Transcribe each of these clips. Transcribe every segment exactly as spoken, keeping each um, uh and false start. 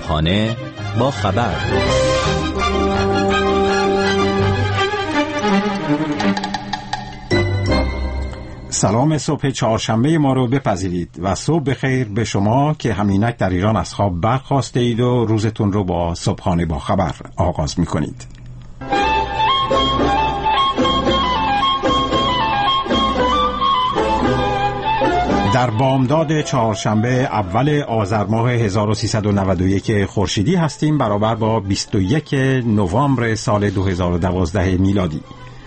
صبحانه با خبر. سلام صبح چهارشنبه ما رو بپذیرید و صبح بخیر به شما که همینک در ایران از خواب برخاسته اید و روزتون رو با صبحانه با خبر آغاز میکنید. در بامداد چهارشنبه اول آذر ماه هزار و سیصد و نود و یک خورشیدی هستیم، برابر با بیست و یک نوامبر سال دو هزار و دوازده میلادی.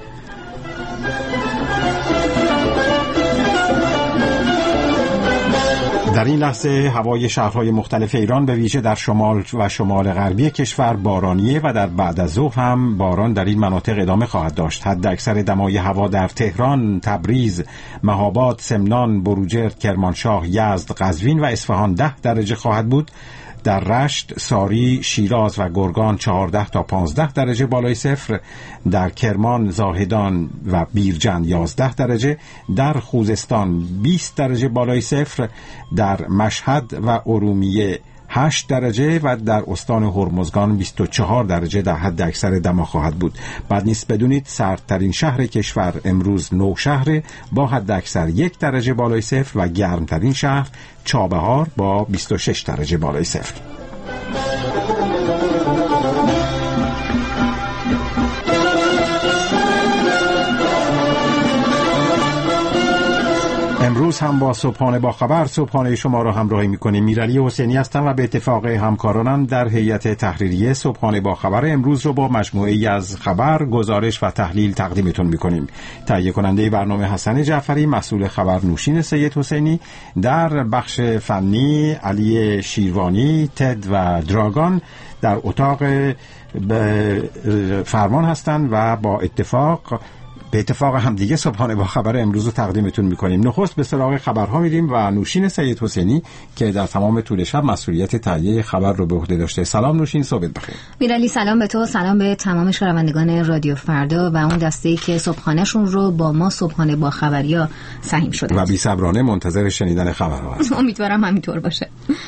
در این لحظه هوای شهرهای مختلف ایران به ویژه در شمال و شمال غربی کشور بارانیه و در بعد از ظهر هم باران در این مناطق ادامه خواهد داشت. حد اکثر دمای هوا در تهران، تبریز، مهاباد، سمنان، بروجرد، کرمانشاه، یزد، قزوین و اصفهان ده درجه خواهد بود. در رشت، ساری، شیراز و گرگان چهارده تا پانزده درجه بالای صفر، در کرمان، زاهدان و بیرجند یازده درجه، در خوزستان بیست درجه بالای صفر، در مشهد و ارومیه هشت درجه و در استان هرمزگان بیست و چهار درجه در حد اکثر دما خواهد بود. بعد نیست بدونید سردترین شهر کشور امروز نوشهر با حد اکثر یک درجه بالای صفر و گرمترین شهر چابهار با بیست و شش درجه بالای صفر. امروز هم با صبحانه با خبر صبحانه شما را همراهی می‌کنیم. میرعلی حسینی هستم و به اتفاق همکارانم در هیئت تحریریه صبحانه با خبر امروز رو با مجموعه‌ای از خبر، گزارش و تحلیل تقدیمتون می‌کنیم. تهیه کننده برنامه حسن جعفری، مسئول خبر نوشین سید حسینی، در بخش فنی علی شیروانی، تد و دراگان در اتاق فرمان هستند و با اتفاق به اتفاق هم دیگه صبحانه با خبر امروز رو تقدیمتون میکنیم. نخست به سراغ خبرها میریم و نوشین سید حسینی که در تمام طول شب مسئولیت تهیه خبر رو به عهده داشته. سلام نوشین، صبحت بخیر. میرعلی سلام به تو، سلام به تمام شنوندگان رادیو فردا و اون دسته‌ای که صبحانه‌شون رو با ما صبحانه با خبریا سهیم شدن و بی‌صبرانه منتظر شنیدن خبرها هستن. امیدوارم همینطور باشه.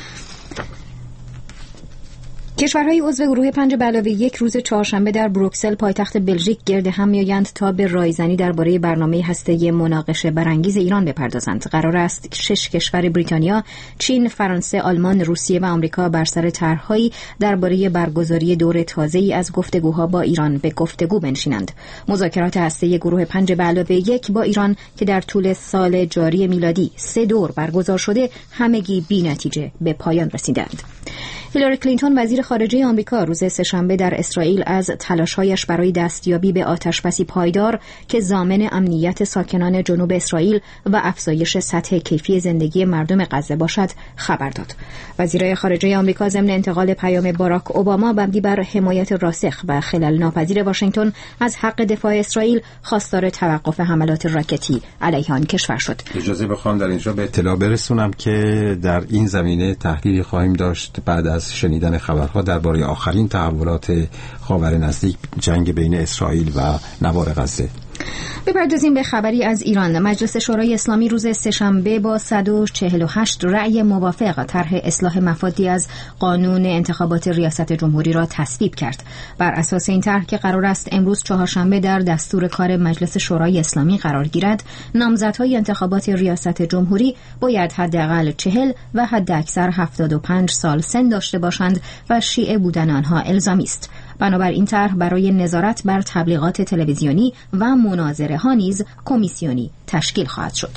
کشورهای عضو گروه پنج به علاوه یک روز چهارشنبه در بروکسل پایتخت بلژیک گرد هم میآیند تا به رایزنی درباره برنامه هسته‌ای مناقشه برانگیز ایران بپردازند. قرار است شش کشور بریتانیا، چین، فرانسه، آلمان، روسیه و آمریکا بر سر طرح‌هایی درباره برگزاری دور تازه‌ای از گفتگوها با ایران به گفتگو بنشینند. مذاکرات هسته‌ای گروه پنج به علاوه یک با ایران که در طول سال جاری میلادی سه دور برگزار شده، همگی بی‌نتیجه به پایان رسیدند. هیلاری کلینتون وزیر خارجه آمریکا روز سه‌شنبه در اسرائیل از تلاش‌هایش برای دستیابی به آتشبسی پایدار که ضامن امنیت ساکنان جنوب اسرائیل و افزایش سطح کیفی زندگی مردم غزه باشد خبر داد. وزیر خارجه آمریکا ضمن انتقال پیام باراک اوباما مبنی بر حمایت راسخ و خلل ناپذیر واشنگتن از حق دفاع اسرائیل خواستار توقف حملات راکتی علیه آن کشور شد. اجازه بخوام در اینجا به اطلاع برسونم که در این زمینه تحلیلی خواهیم داشت بعد از شنیدن خبرها درباره آخرین تحولات خاور نزدیک، جنگ بین اسرائیل و نوار غزه. بپردازیم به خبری از ایران. مجلس شورای اسلامی روز سه‌شنبه با صد و چهل و هشت رأی موافق طرح اصلاح مفادی از قانون انتخابات ریاست جمهوری را تصویب کرد. بر اساس این طرح که قرار است امروز چهارشنبه در دستور کار مجلس شورای اسلامی قرار گیرد، نامزدهای انتخابات ریاست جمهوری باید حداقل چهل و حداکثر هفتاد و پنج سال سن داشته باشند و شیعه بودن آنها الزامی است. بنابراین طرح برای نظارت بر تبلیغات تلویزیونی و مناظره ها نیز کمیسیونی تشکیل خواهد شد.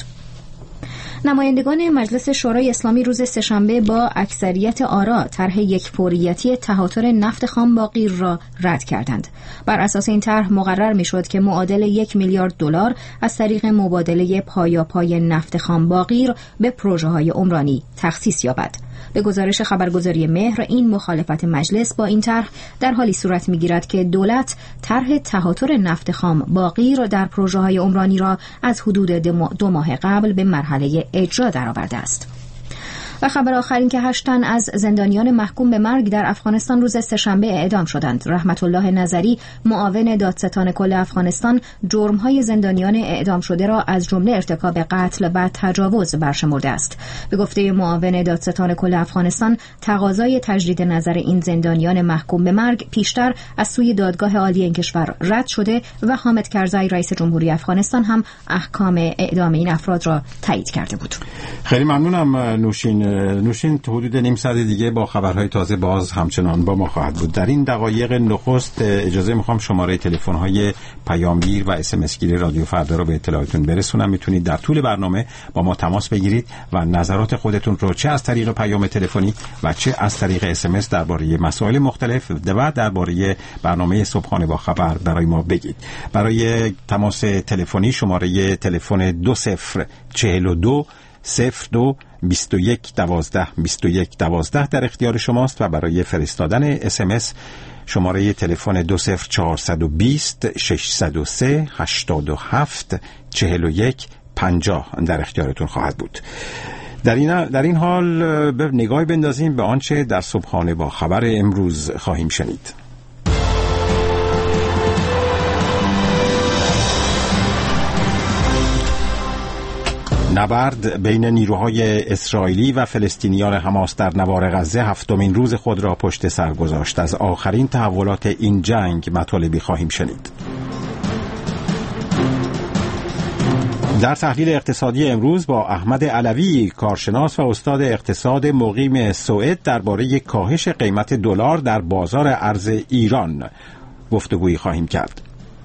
نمایندگان مجلس شورای اسلامی روز سه‌شنبه با اکثریت آرا طرح یک فوریتی تهاتر نفت خام با غیر را رد کردند. بر اساس این طرح مقرر می‌شد که معادل یک میلیارد دلار از طریق مبادله پایاپای نفت خام با غیر به پروژه‌های عمرانی تخصیص یابد. به گزارش خبرگزاری مهر، این مخالفت مجلس با این طرح در حالی صورت می‌گیرد که دولت طرح تهاتر نفت خام با غیر در پروژه‌های عمرانی را از حدود دو ماه قبل به مرحله اجرا درآورده است. و خبر آخر این که هشت تن از زندانیان محکوم به مرگ در افغانستان روز سه‌شنبه اعدام شدند. رحمت الله نظری، معاون دادستان کل افغانستان، جرم‌های زندانیان اعدام شده را از جمله ارتکاب قتل و تجاوز برشمرده است. به گفته معاون دادستان کل افغانستان، تقاضای تجدید نظر این زندانیان محکوم به مرگ پیشتر از سوی دادگاه عالی این کشور رد شده و حامد کرزی رئیس جمهوری افغانستان هم احکام اعدام این افراد را تایید کرده بود. خیلی ممنونم نوشین. نوشین حدود نیم ساعت دیگه با خبرهای تازه باز همچنان با ما خواهد بود. در این دقایق نخست اجازه میخوام شماره تلفن‌های پیامگیر و اس ام اس گیری رادیو فردا رو به اطلاعتون برسونم. میتونید در طول برنامه با ما تماس بگیرید و نظرات خودتون رو چه از طریق پیام تلفنی و چه از طریق اس ام اس درباره مسائل مختلف و درباره برنامه صبحانه با خبر برای ما بگید. برای تماس تلفنی شماره تلفن دو صفر چهل و دو صفر دو بیست و یک دوازده بیست و یک دوازده در اختیار شماست و برای فرستادن اس ام اس شماره تلفن دو صفر چهارصد و بیست ششصد و سه هشتاد و هفت چهل و یک پنجاه در اختیارتون خواهد بود. در این در این حال به نگاهی بندازیم به آنچه در صبحانه با خبر امروز خواهیم شنید. نبرد بین نیروهای اسرائیلی و فلسطینیان حماس در نوار غزه هفتمین روز خود را پشت سر گذاشت. از آخرین تحولات این جنگ مطالبی خواهیم شنید. در تحلیل اقتصادی امروز با احمد علوی، کارشناس و استاد اقتصاد مقیم سوئد، درباره کاهش قیمت دلار در بازار ارز ایران گفتگویی خواهیم کرد.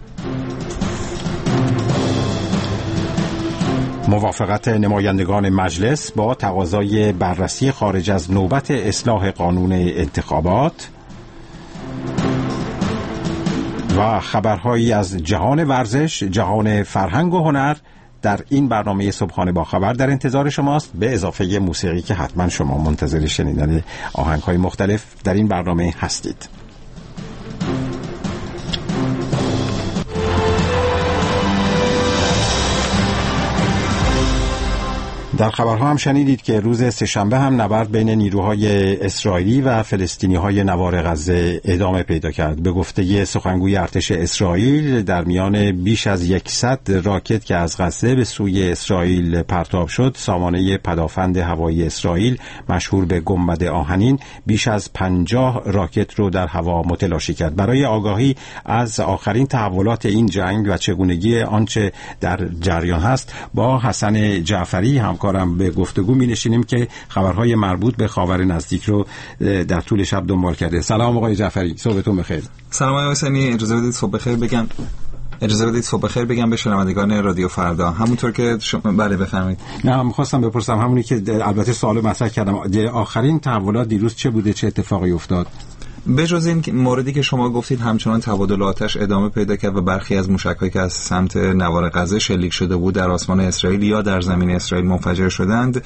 موافقت نمایندگان مجلس با تقاضای بررسی خارج از نوبت اصلاح قانون انتخابات و خبرهایی از جهان ورزش، جهان فرهنگ و هنر در این برنامه صبحانه با خبر در انتظار شماست، به اضافه موسیقی که حتما شما منتظر شنیدن آهنگ‌های مختلف در این برنامه هستید. در خبرها هم شنیدید که روز سه‌شنبه هم نبرد بین نیروهای اسرائیلی و فلسطینی‌های نوار غزه ادامه پیدا کرد. به گفته سخنگوی ارتش اسرائیل، در میان بیش از صد راکت که از غزه به سوی اسرائیل پرتاب شد، سامانه پدافند هوایی اسرائیل مشهور به گنبد آهنین بیش از پنجاه راکت رو در هوا متلاشی کرد. برای آگاهی از آخرین تحولات این جنگ و چگونگی آنچه در جریان هست با حسن جعفری هم کارم به گفتگو می نشینیم که خبرهای مربوط به خاور نزدیک رو در طول شب دنبال کرده. سلام آقای جعفری، صبحتون بخیر. سلام آقای حسینی، اجازه بدید صبح بخیر بگم اجازه بدید صبح بخیر بگم به شنوندگان رادیو فردا. همونطور که شما بله بفرمایید. نه می‌خواستم بپرسم همونی که البته سوالو مطرح کردم، آخرین تحولات دیروز چه بوده، چه اتفاقی افتاد؟ بجز این موردی که شما گفتید، همچنان تبادل آتش ادامه پیدا کرد و برخی از موشک‌هایی که از سمت نوار غزه شلیک شده بود در آسمان اسرائیل یا در زمین اسرائیل منفجر شدند.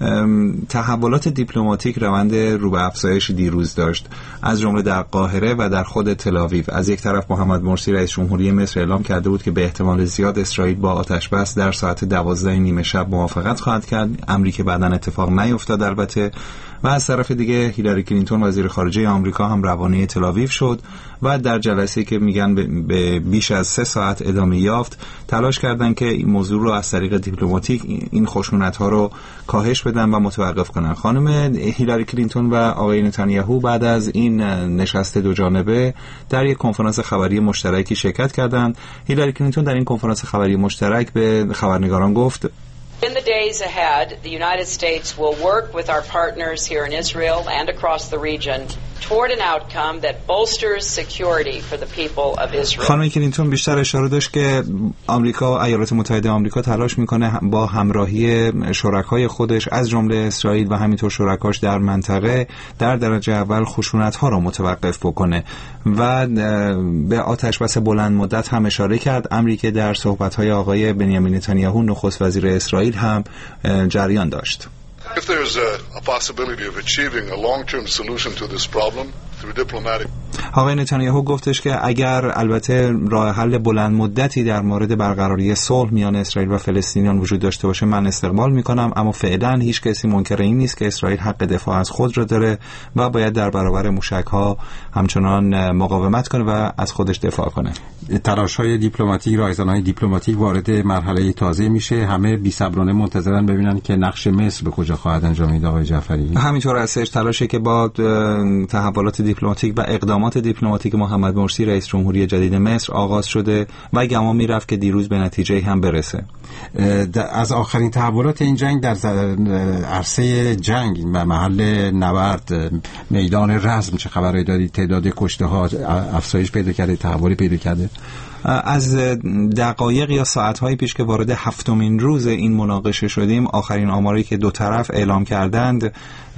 تحولات دیپلماتیک روند رو به افزایش دیروز داشت، از جمله در قاهره و در خود تل‌آویو. از یک طرف محمد مرسی رئیس جمهوری مصر اعلام کرده بود که به احتمال زیاد اسرائیل با آتش بس در ساعت دوازده نیمه شب موافقت خواهد کرد، امری که بعداً اتفاق نیفتاد البته. و از طرف دیگه هیلاری کلینتون وزیر خارجه آمریکا هم روانه تل‌آویو شد و در جلسه‌ای که میگن به بیش از سه ساعت ادامه یافت، تلاش کردن که این موضوع رو از طریق دیپلماتیک این خشونت‌ها رو کاهش بدن و متوقف کنن. خانم هیلاری کلینتون و آقای نتانیاهو بعد از این نشست دو جانبه در یک کنفرانس خبری مشترکی شرکت کردند. هیلاری کلینتون در این کنفرانس خبری مشترک به خبرنگاران گفت: In the days ahead, the United States will work with our partners here in Israel and across the region toward an outcome that bolsters security for the people of Israel. خانم کلینتون بیشتر اشاره داشت که آمریکا، ایالات متحده آمریکا تلاش میکنه با همراهی شرکای خودش از جمله اسرائیل و همینطور شرکاش در منطقه در درجه اول خشونت‌ها را متوقف بکنه و به آتش بس بلند مدت هم اشاره کرد، امری که در صحبت‌های آقای بنیامین نتانیاهو نخست وزیر اسرائیل هم جریان داشت. If there's a, a possibility of achieving a long-term solution to this problem through diplomatic آقای نتانیاهو گفتش که اگر البته راه حل بلند مدتی در مورد برقراری صلح میان اسرائیل و فلسطینیان وجود داشته باشه من استقبال میکنم، اما فعلا هیچ کسی منکر این نیست که اسرائیل حق دفاع از خود را داره و باید در برابر موشک‌ها همچنان مقاومت کنه و از خودش دفاع کنه. تلاش‌های دیپلماتیک، رایزن‌های دیپلماتیک وارد مرحله تازه میشه. همه بی‌صبرانه منتظرن ببینن که نقش مصر به کجا خواهد انجامید. آقای جعفری همینطور هستش، تلاشی که با تحولات دیپلماتیک و اقدامات دیپلماتیک محمد مرسی رئیس جمهوری جدید مصر آغاز شده و گمان میرفت که دیروز به نتیجه هم برسه. از آخرین تحولات این جنگ در عرصه جنگ و محل نبرد میدان رزم چه خبرایی دارید؟ تعداد کشته ها افزایش پیدا کرده، تحولی پیدا کرده؟ از دقایق یا ساعت‌های پیش که وارد هفتمین روز این مناقشه شدیم، آخرین آماری که دو طرف اعلام کردند،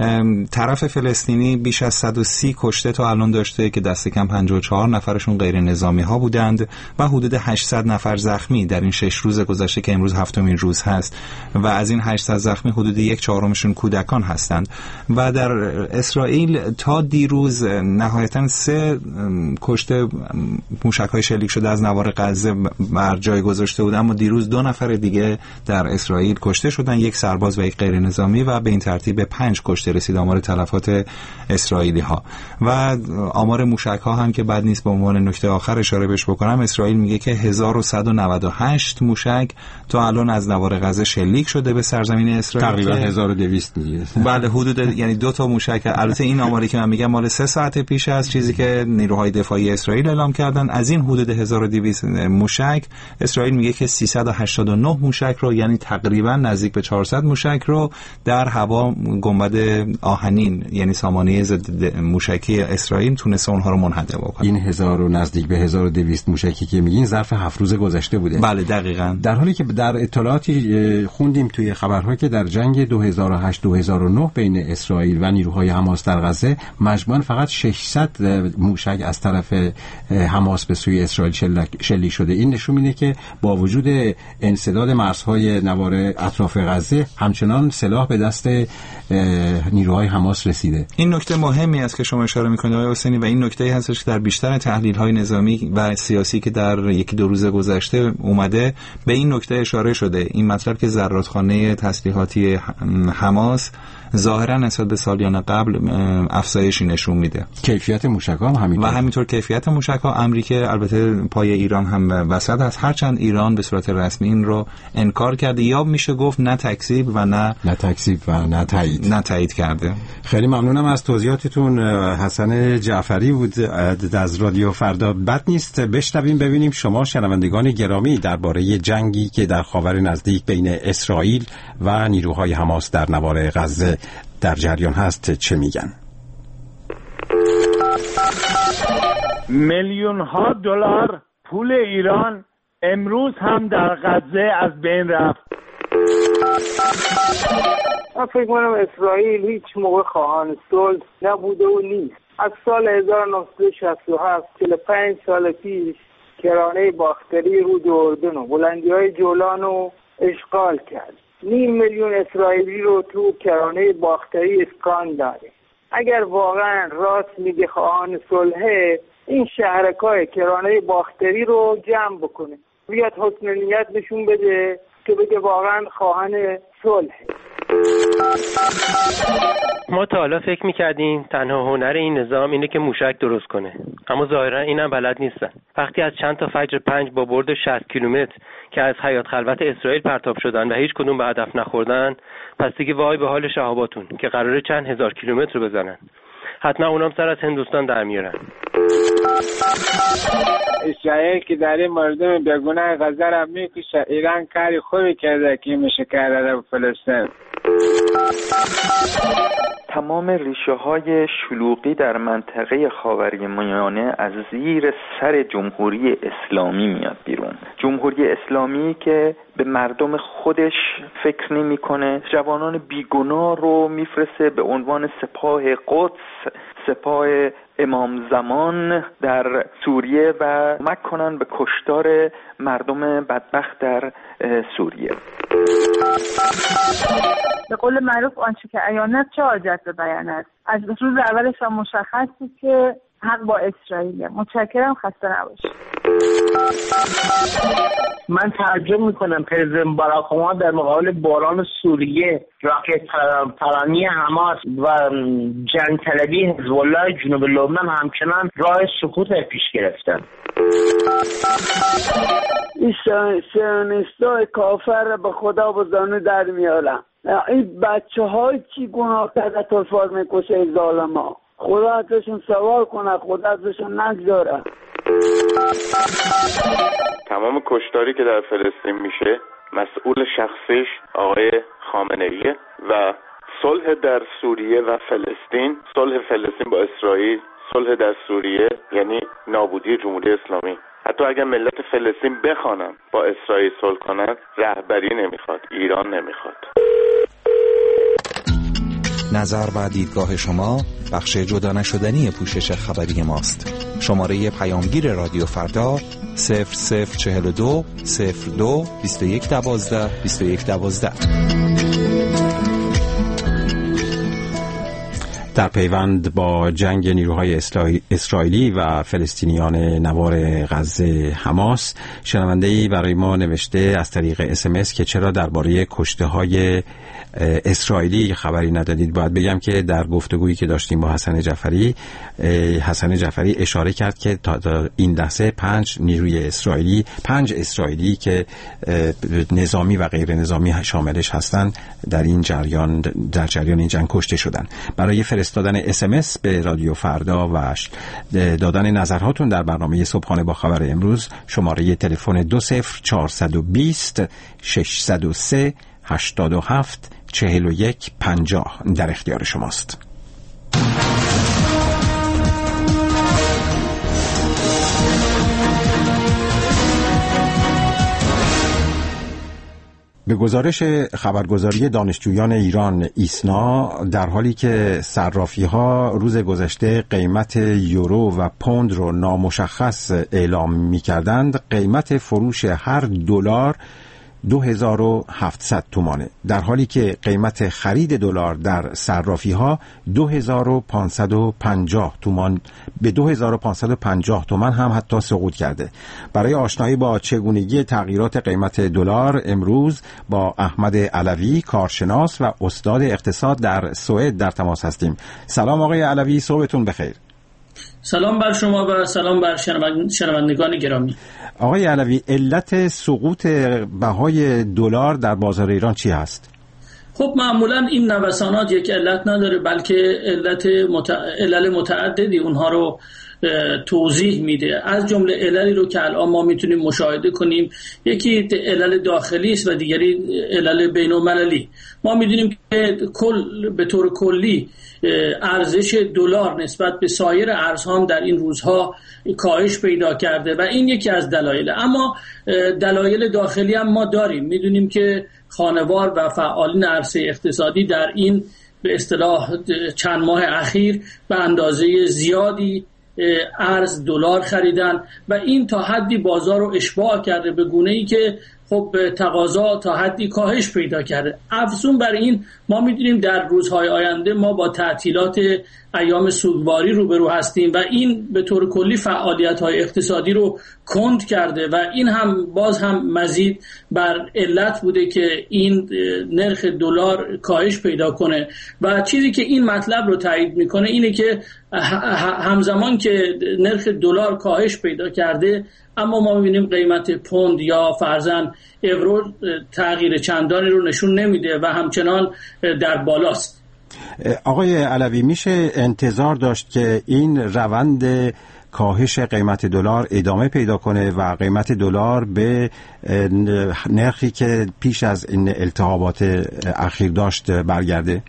طرف فلسطینی بیش از صد و سی کشته تا الان داشته که دست کم پنجاه و چهار نفرشون غیر نظامی ها بودند و حدود هشتصد نفر زخمی در این شش روز گذشته که امروز هفتمین روز هست و از این هشتصد زخمی حدود یک چهارمشون کودکان هستند. و در اسرائیل تا دیروز نهایتاً سه کشته موشک‌های شلیک شده از نوار غزه بر جای گذاشته بود، اما دیروز دو نفر دیگه در اسرائیل کشته شدن، یک سرباز و یک غیر نظامی، و به این ترتیب به پنج کشته رسید آمار تلفات اسرائیلی ها. و آمار موشک ها هم که بد نیست به عنوان نکته آخر اشاره بهش بکنم، اسرائیل میگه که هزار و صد و نود و هشت موشک تا الان از نوار غزه شلیک شده به سرزمین اسرائیل، تقریبا هزار و دویست دیگه. بله حدود، یعنی دو تا موشک. البته این آماری که من میگم مال سه ساعت پیش از چیزی که نیروهای دفاعی اسرائیل اعلام کردن. از این حدود هزار و دویست موشک اسرائیل میگه که سیصد و هشتاد و نه موشک رو، یعنی تقریبا نزدیک به چهارصد موشک رو در هوا گنبد آهنین یعنی سامانه ضد موشکی اسرائیل تونسته اونها رو منهدم بکنه. این هزار و نزدیک به هزار و دویست موشکی که میگین ظرف هفت روز گذشته بوده. بله دقیقاً. در حالی که در اطلاعاتی خوندیم توی خبرها که در جنگ دو هزار و هشت دو هزار و نه بین اسرائیل و نیروهای حماس در غزه مجموعاً فقط ششصد موشک از طرف حماس به سوی اسرائیل شلیک شده. این نشون میده که با وجود انسداد مرزهای نوار اطراف غزه همچنان سلاح به دست نیروهای حماس رسیده. این نکته مهمی است که شما اشاره می‌کنید آقای حسینی و این نکته هستش که در بیشتر تحلیل‌های نظامی و سیاسی که در یکی دو روز گذشته اومده به این نکته اشاره شده. این مطلب که ذراتخانه تسلیحاتی حماس ظاهرا نسبت به سالیان قبل افزایشی نشون میده. کیفیت موشک‌ها هم همینطور و همینطور کیفیت موشک‌ها. امریکا البته پای ایران هم وسط هست، هرچند ایران به صورت رسمی این رو انکار کرده، یا میشه گفت نه تکذیب و نه نه تکذیب و نه تایید نه تایید کرده. خیلی ممنونم از توضیحاتتون. حسن جعفری بود از رادیو فردا. بد نیست بشنویم ببینیم شما شنوندگان گرامی درباره جنگی که در خاور نزدیک بین اسرائیل و نیروهای حماس در نوار غزه در جریان هست چه میگن. میلیون ها دلار پول ایران امروز هم در غزه از بین رفت. من فکر کنم اسرائیل هیچ موقع خواهان صلح نبوده و نیست. از سال هزار و نهصد و شصت و هفت چهل و پنج سال پیش کرانه باختری رود اردن و بلندی های جولان رو اشغال کرد. نیم میلیون اسرائیلی رو تو کرانه باختری اسکان داره. اگر واقعا راست میگه خواهان صلحه، این شهرکای کرانه باختری رو جمع بکنه، بیاد حسن نیت نشون بده که بگه واقعا خواهان صلحه. ما تا حالا فکر میکردیم تنها هنر این نظام اینه که موشک درست کنه، اما ظاهرا اینم بلد نیستن. وقتی از چند تا فجر پنج با برد شصت کیلومتر که از حیات خلوت اسرائیل پرتاب شدن و هیچ کدوم به هدف نخوردن، پس دیگه وای به حال شهاباتون که قراره چند هزار کیلومتر رو بزنن. حتما اونام سر از هندوستان در میارن. اسرائیل که داره مردم بیگناه غزه را میکشه، ایران کاری خوبی کرده که میشه کرده به فلسطین. تمام ریشه های شلوغی در منطقه خاورمیانه از زیر سر جمهوری اسلامی میاد بیرون. جمهوری اسلامی که به مردم خودش فکر نمی کنه، جوانان بیگناه رو میفرسته به عنوان سپاه قدس، سپاه امام زمان در سوریه و کمک کنن به کشتار مردم بدبخت در سوریه. به قول معروف آنچه که عیان است چه حاجت به بیان است. از روز اولش هم مشخص بود که حق با اسرائیل. متشکرم، خسته نباشید. من تعجب میکنم پرزیدنت باراک اوباما در مقابل بحران سوریه، راکت پرانی حماس و جنگ طلبی حزب الله جنوب لبنان همچنان راه سکوت پیش گرفتن. این سیونیستای کافر را به خدا و زانو در میارن. این بچه های چی گناه کرده تلفاظ میکشه ظالم ها. خدا ازشون سوال کنه، خدا ازشون نگذاره. تمام کشتاری که در فلسطین میشه مسئول شخصیش آقای خامنه‌ایه و صلح در سوریه و فلسطین، صلح فلسطین با اسرائیل، صلح در سوریه یعنی نابودی جمهوری اسلامی. حتی اگر ملت فلسطین بخوانن با اسرائیل صلح کنن، رهبری نمیخواد، ایران نمیخواد. نظر و دیدگاه شما بخش جدا نشدنی پوشش خبری ماست. شماره پیامگیر رادیو فردا صفر صفر چهل و دو صفر دو بیست و یک دوازده بیست و یک دوازده. در پیوند با جنگ نیروهای اسرائیلی و فلسطینیان نوار غزه حماس، شنونده‌ای برای ما نوشته از طریق اس ام اس که چرا درباره کشته‌های اسرائیلی خبری ندادید. باید بگم که در گفتگویی که داشتیم با حسن جعفری، حسن جعفری اشاره کرد که تا این لحظه پنج نیروی اسرائیلی، پنج اسرائیلی که نظامی و غیر نظامی شاملش هستند در این جریان در جریان این جنگ کشته شدن. برای فرستادن اس ام اس به رادیو فردا و دادن نظرهاتون در برنامه صبحانه با خبر امروز شماره تلفن دو صفر چهارصد و بیست ششصد و سه هشتاد و هفت چهل و یک پنجاه در اختیار شماست. به گزارش خبرگزاری دانشجویان ایران ایسنا، در حالی که صرافی‌ها روز گذشته قیمت یورو و پوند رو نامشخص اعلام می‌کردند، قیمت فروش هر دلار دو هزار و هفتصد تومانه، در حالی که قیمت خرید دلار در صرافی‌ها دو هزار و پانصد و پنجاه تومان به دو هزار و پانصد و پنجاه تومان هم حتی سقوط کرده. برای آشنایی با چگونگی تغییرات قیمت دلار امروز با احمد علوی، کارشناس و استاد اقتصاد در سوئد در تماس هستیم. سلام آقای علوی، صبحتون بخیر. سلام بر شما و سلام بر شنوندگان گرامی. آقای علوی، علت سقوط بهای دلار در بازار ایران چی هست؟ خب معمولا این نوسانات یک علت نداره، بلکه علت مت... علل متعددی اونها رو توضیح میده. از جمله عللی رو که الان ما میتونیم مشاهده کنیم، یکی علل داخلی است و دیگری علل بین‌المللی. ما میدونیم که کل به طور کلی ارزش دلار نسبت به سایر ارزها در این روزها کاهش پیدا کرده و این یکی از دلایل. اما دلایل داخلی هم ما داریم. میدونیم که خانوار و فعالین عرصه اقتصادی در این به اصطلاح چند ماه اخیر به اندازه زیادی ارز دلار خریدن و این تا حدی بازار رو اشباع کرده، به گونه‌ای که خب تقاضا تا حدی کاهش پیدا کرده. افزون بر این ما می‌دونیم در روزهای آینده ما با تعطیلات ایام سوگواری روبرو هستیم و این به طور کلی فعالیت‌های اقتصادی رو کند کرده و این هم باز هم مزید بر علت بوده که این نرخ دلار کاهش پیدا کنه. و چیزی که این مطلب رو تایید میکنه اینه که همزمان که نرخ دلار کاهش پیدا کرده، اما ما می‌بینیم قیمت پوند یا فرضاً یورو تغییر چندانی رو نشون نمیده و همچنان در بالاست. آقای علوی، میشه انتظار داشت که این روند کاهش قیمت دلار ادامه پیدا کنه و قیمت دلار به نرخی که پیش از این التهابات اخیر داشت برگرده؟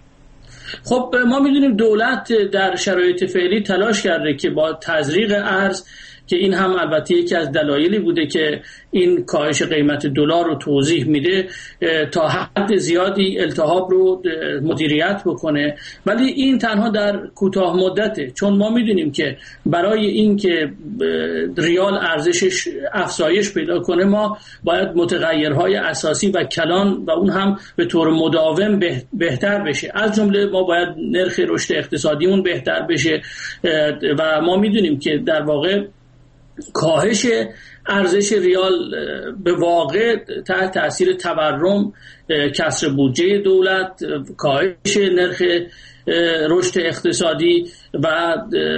خب ما میدونیم دولت در شرایط فعلی تلاش کرده که با تزریق ارز که این هم البته یکی از دلایلی بوده که این کاهش قیمت دلار رو توضیح میده تا حد زیادی التهاب رو مدیریت بکنه، ولی این تنها در کوتاه مدته، چون ما میدونیم که برای این که ریال ارزشش افزایش پیدا کنه ما باید متغیرهای اساسی و کلان و اون هم به طور مداوم بهتر بشه. از جمله ما باید نرخ رشد اقتصادیمون بهتر بشه و ما میدونیم که در واقع کاهش ارزش ریال به واقع تحت تاثیر تورم، کسر بودجه دولت، کاهش نرخ رشد اقتصادی و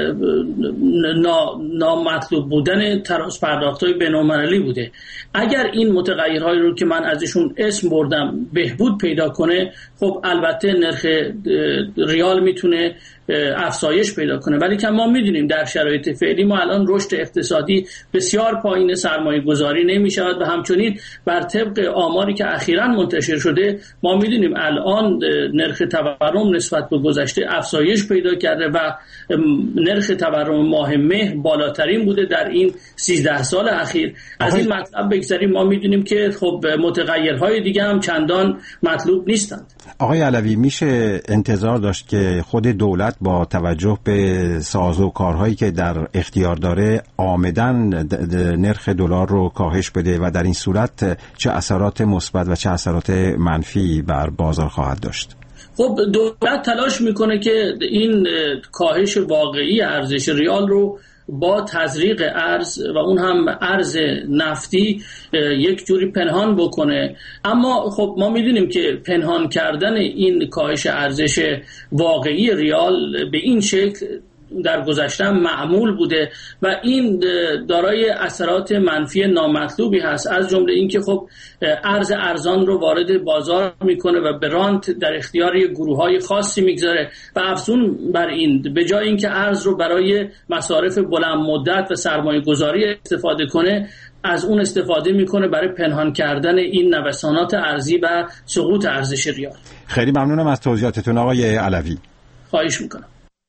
نامطلوب بودن تراز پرداخت‌های بین‌المللی بوده. اگر این متغیرهایی رو که من ازشون اسم بردم بهبود پیدا کنه، خب البته نرخ ریال میتونه افزایش پیدا کنه، ولی که ما میدونیم در شرایط فعلی ما الان رشد اقتصادی بسیار پایین، سرمایه گذاری نمی شود و همچنین بر طبق آماری که اخیراً منتشر شده ما میدونیم الان نرخ تورم نسبت به گذشته افزایش پیدا کرده و نرخ تورم ماه مه بالاترین بوده در این سیزده سال اخیر. از این مطلب بگذاریم ما میدونیم که خب متغیرهای دیگه هم چندان مطلوب نیستند. آقای علوی، میشه انتظار داشت که خود دولت با توجه به سازوکارهایی که در اختیار داره آمدن نرخ دلار رو کاهش بده و در این صورت چه اثرات مثبت و چه اثرات منفی بر بازار خواهد داشت؟ خب دولت تلاش میکنه که این کاهش واقعی ارزش ریال رو با تزریق ارز و اون هم ارز نفتی یک جوری پنهان بکنه، اما خب ما میدونیم که پنهان کردن این کاهش ارزش واقعی ریال به این شکل در گذشته معمول بوده و این دارای اثرات منفی نامطلوبی هست، از جمله اینکه خب ارز ارزان رو وارد بازار میکنه و به رانت در اختیار گروه‌های خاصی میگذاره و افزون بر این به جای اینکه ارز رو برای مصارف بلند مدت و سرمایه گذاری استفاده کنه، از اون استفاده میکنه برای پنهان کردن این نوسانات ارزی و سقوط ارزش ریال. خیلی ممنونم از توضیحاتتون آقای علوی. خواهش میکنم.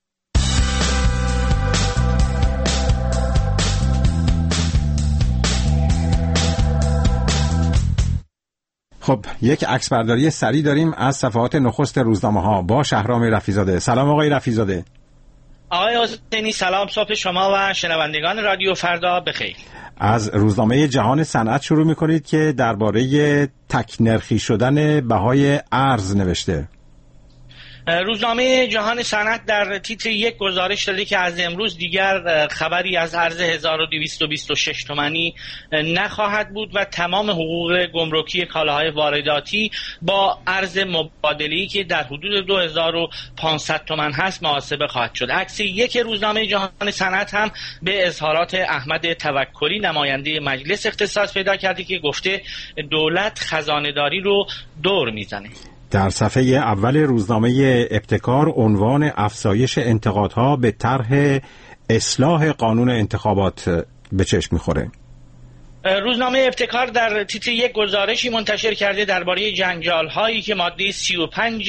خب یک عکس برداری سریع داریم از صفحات نخست روزنامه ها با شهرام رفیزاده. سلام آقای رفیزاده. آقای حسینی سلام، صبح شما و شنوندگان رادیو فردا بخیر. از روزنامه جهان صنعت شروع میکنید که درباره تک نرخی شدن بهای ارز نوشته. روزنامه جهان صنعت در تیتر یک گزارش داده که از امروز دیگر خبری از ارز هزار و دویست و بیست و شش تومانی نخواهد بود و تمام حقوق گمرکی کالاهای وارداتی با ارز مبادله‌ای که در حدود دو هزار و پانصد تومان هست محاسبه خواهد شد. عکس یک روزنامه جهان صنعت هم به اظهارات احمد توکلی نماینده مجلس اقتصاد پیدا کرده که گفته دولت خزانه‌داری رو دور میزنه. در صفحه اول روزنامه ابتکار عنوان افزایش انتقادها به طرح اصلاح قانون انتخابات به چشم می‌خوره. روزنامه ابتکار در تیتر یک گزارشی منتشر کرده درباره جنجال هایی که ماده سی و پنج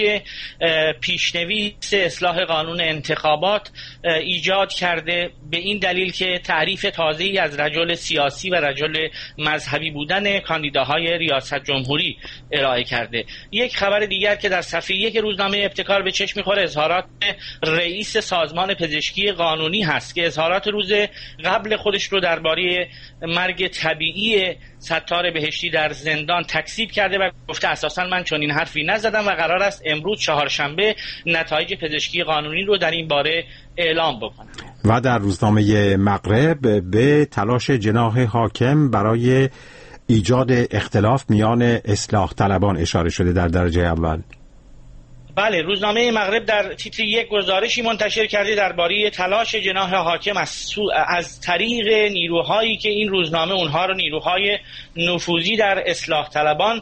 پیشنویس اصلاح قانون انتخابات ایجاد کرده، به این دلیل که تعریف تازه‌ای از رجل سیاسی و رجل مذهبی بودن کاندیداهای ریاست جمهوری ارائه کرده. یک خبر دیگر که در صفحه یک روزنامه ابتکار به چشم می‌خوره اظهارات رئیس سازمان پزشکی قانونی هست که اظهارات روز قبل خودش رو درباره مرگ طبیعی ستار بهشتی در زندان تکذیب کرده و گفته اساساً من چنین حرفی نزدم و قرار است امروز چهارشنبه نتایج پزشکی قانونی رو در این باره اعلام بکنم. و در روزنامه مغرب به تلاش جناح حاکم برای ایجاد اختلاف میان اصلاح طلبان اشاره شده در درجه اول. بله، روزنامه مغرب در تیتر یک گزارشی منتشر کرده درباره تلاش جناح حاکم از, سو... از طریق نیروهایی که این روزنامه اونها رو نیروهای نفوذی در اصلاح طلبان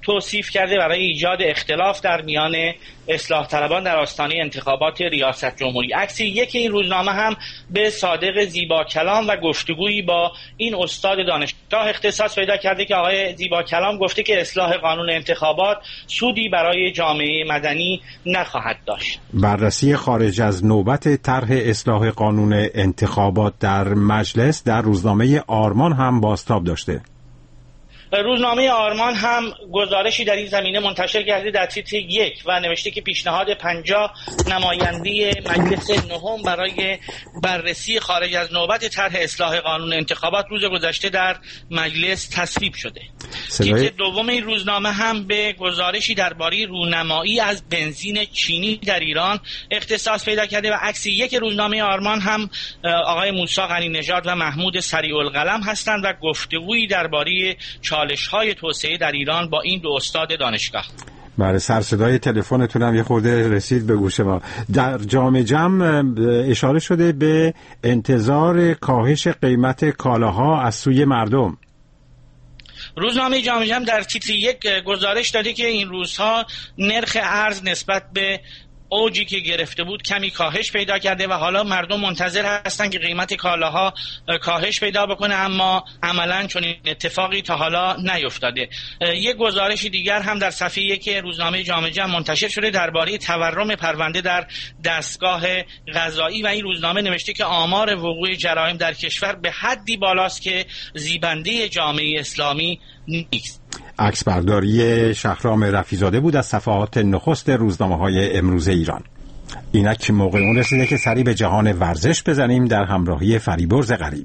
توصیف کرده برای ایجاد اختلاف در میان اصلاح طلبان در آستانه انتخابات ریاست جمهوری. عکس یک این روزنامه هم به صادق زیبا کلام و گفتگویی با این استاد دانشگاه اختصاص پیدا کرده که آقای زیبا کلام گفته که اصلاح قانون انتخابات سودی برای جامعه مدنی نخواهد داشت. بررسی خارج از نوبت طرح اصلاح قانون انتخابات در مجلس در روزنامه آرمان هم بازتاب داشته. روزنامه آرمان هم گزارشی در این زمینه منتشر کرده در تیتر یک و نوشته که پیشنهاد پنجاه نماینده مجلس نهم برای بررسی خارج از نوبت طرح اصلاح قانون انتخابات روز گذشته در مجلس تصویب شده. صدای... تیتر دوم این روزنامه هم به گزارشی درباره رونمایی از بنزین چینی در ایران اختصاص پیدا کرده و عکس یک روزنامه آرمان هم آقای موسی غنی نژاد و محمود سریع القلم هستند و گفتگویی درباره چالش‌های توسعه در ایران با این دو استاد دانشگاه. بله، سر صدای تلفنتون هم یه خورده رسید به گوش ما. در جام جم اشاره شده به انتظار کاهش قیمت کالاها از سوی مردم. روزنامه جام جم در تیتر یک گزارش داده که این روزها نرخ ارز نسبت به اوجی که گرفته بود کمی کاهش پیدا کرده و حالا مردم منتظر هستن که قیمت کالاها کاهش پیدا بکنه، اما عملاً چون این اتفاقی تا حالا نیفتاده. یک گزارش دیگر هم در صفحه یک روزنامه جام جم منتشر شده درباره تورم پرونده در دستگاه قضایی و این روزنامه نوشته که آمار وقوع جرایم در کشور به حدی بالاست که زیبنده جامعه اسلامی نیست. عکس برداری شهرام رفیزاده بود از صفحات نخست روزنامه‌های امروز ایران. اینک موقع اون رسیده که سری به جهان ورزش بزنیم در همراهی فریبرز غریب.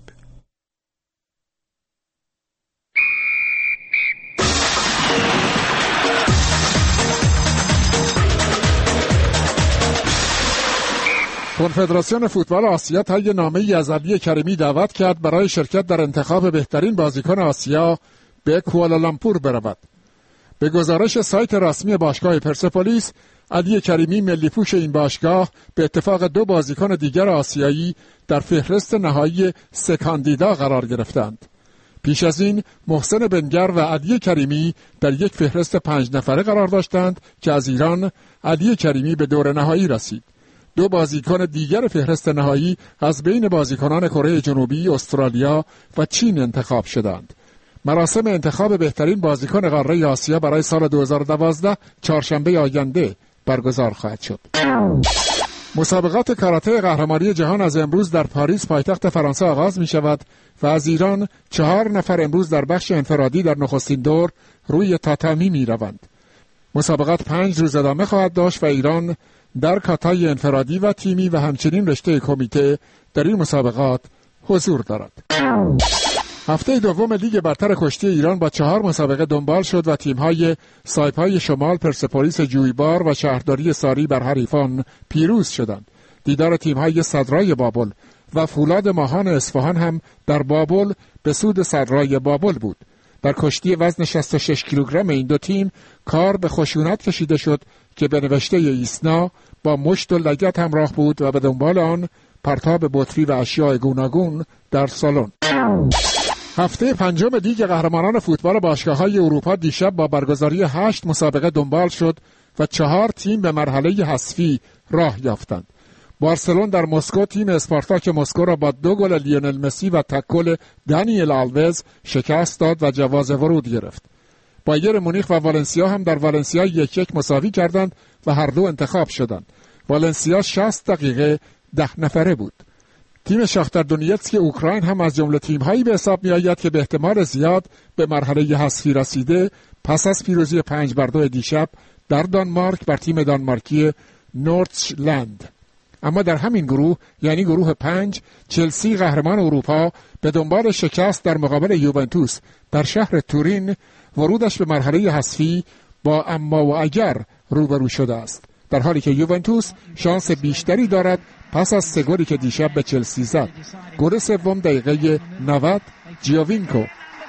کنفدراسیون فوتبال آسیا طی نامه‌ای از علی کریمی دعوت کرد برای شرکت در انتخاب بهترین بازیکن آسیا به کوالالامپور برود. به گزارش سایت رسمی باشگاه پرسپولیس، علی کریمی ملی‌پوش این باشگاه به اتفاق دو بازیکن دیگر آسیایی در فهرست نهایی سه کاندیدا قرار گرفتند. پیش از این محسن بنگر و علی کریمی در یک فهرست پنج نفره قرار داشتند که از ایران علی کریمی به دور نهایی رسید. دو بازیکن دیگر فهرست نهایی از بین بازیکنان کره جنوبی، استرالیا و چین انتخاب شدند. مراسم انتخاب بهترین بازیکن قاره آسیا برای سال دو هزار و دوازده چهارشنبه آینده برگزار خواهد شد. مسابقات کاراته قهرمانی جهان از امروز در پاریس پایتخت فرانسه آغاز می شود و از ایران چهار نفر امروز در بخش انفرادی در نخستین دور روی تاتامی می روند. مسابقات پنج روز ادامه خواهد داشت و ایران در کاتای انفرادی و تیمی و همچنین رشته کمیته در این مسابقات حضور دارد. هفته دوم لیگ برتر کشتی ایران با چهار مسابقه دنبال شد و تیم‌های سایپای شمال، پرسپولیس جویبار و شهرداری ساری بر حریفان پیروز شدند. دیدار تیم‌های صدرای بابل و فولاد ماهان اصفهان هم در بابل به سود صدرای بابل بود. در کشتی وزن شصت و شش کیلوگرم این دو تیم کار به خشونت کشیده شد که به نوشته ایسنا با مشت و لگد همراه بود و به دنبال آن پرتاب بطری و اشیاء گوناگون در سالن. هفته پنجم لیگ قهرمانان فوتبال باشگاه‌های اروپا دیشب با برگزاری هشت مسابقه دنبال شد و چهار تیم به مرحله حذفی راه یافتند. بارسلون در مسکو تیم اسپارتاک مسکو را با دو گل لیونل مسی و تک گل دانیل آلوز شکست داد و جواز ورود گرفت. بایر مونیخ و والنسیا هم در والنسیا یک یک مساوی کردند و هر دو انتخاب شدند. والنسیا شصت دقیقه ده نفره بود. تیم شاختر دونیتسک اوکراین هم از جمله تیم‌هایی به حساب می‌آید که به احتمال زیاد به مرحله حذفی رسیده پس از پیروزی پنج بر دو دیشب در دانمارک بر تیم دانمارکی نوردجلند. اما در همین گروه، یعنی گروه پنج، چلسی قهرمان اروپا به دنبال شکست در مقابل یوونتوس در شهر تورین ورودش به مرحله حذفی با اما و اگر روبرو شده است، در حالی که یوونتوس شانس بیشتری دارد پس از سه گلی که دیشب به چلسی زد. گل سوم دقیقه نود جیووینکو.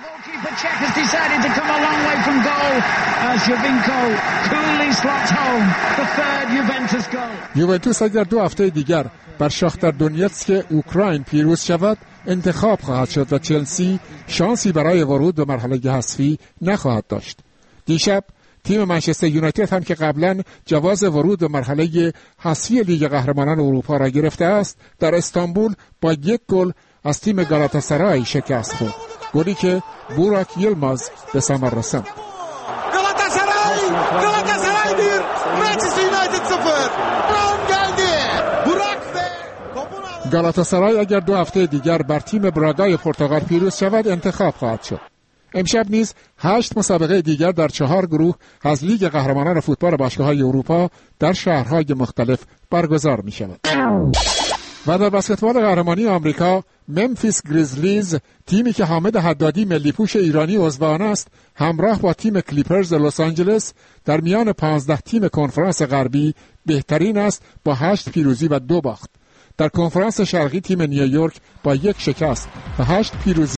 یوونتوس اگر دو هفته دیگر بر شاختر دونیتسک اوکراین پیروز شود انتخاب خواهد شد و چلسی شانسی برای ورود به مرحله حذفی نخواهد داشت. دیشب تیم منچستر یونایتد هم که قبلا جواز ورود به مرحله حذفی لیگ قهرمانان اروپا را گرفته است، در استانبول با یک گل از تیم گالاتاسرای شکست خورد. گلی که بوراک یلماز به ثمر رساند. Galatasaray Galatasaray bir Manchester United صفر. برام geldi. Burak ve گالاتاسرای اگر دو هفته دیگر بر تیم براگای پرتغال پیروز شود انتخاب خواهد شد. امشب نیز هشت مسابقه دیگر در چهار گروه از لیگ قهرمانان فوتبال باشگاه‌های اروپا در شهرهای مختلف برگزار می شود. و در بسکتبال قهرمانی آمریکا، ممفیس گریزلیز، تیمی که حامد حدادی ملی‌پوش ایرانی عضو است، همراه با تیم کلیپرز لس آنجلس در میان پانزده تیم کنفرانس غربی بهترین است با هشت پیروزی و دو باخت. در کنفرانس شرقی تیم نیویورک با یک شکست و هشت پیروزی